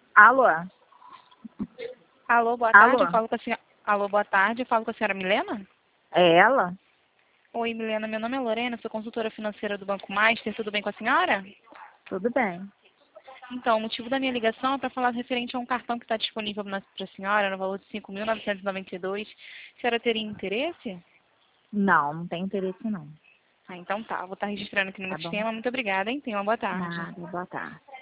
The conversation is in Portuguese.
Alô? Alô, boa Alô? tarde. Eu falo com a senhora... Alô, boa tarde. Eu falo com a senhora Milena? É ela? Oi, Milena. Meu nome é Lorena, sou consultora financeira do Banco Master. Tudo bem com a senhora? Tudo bem. Então, o motivo da minha ligação é para falar referente a um cartão que está disponível para a senhora, no valor de 5.992. A senhora teria interesse? Não tem interesse não. Ah, então tá. Vou estar registrando aqui no meu Tá bom? sistema. Muito obrigada, hein? Tenha uma boa tarde. Nada, boa tarde.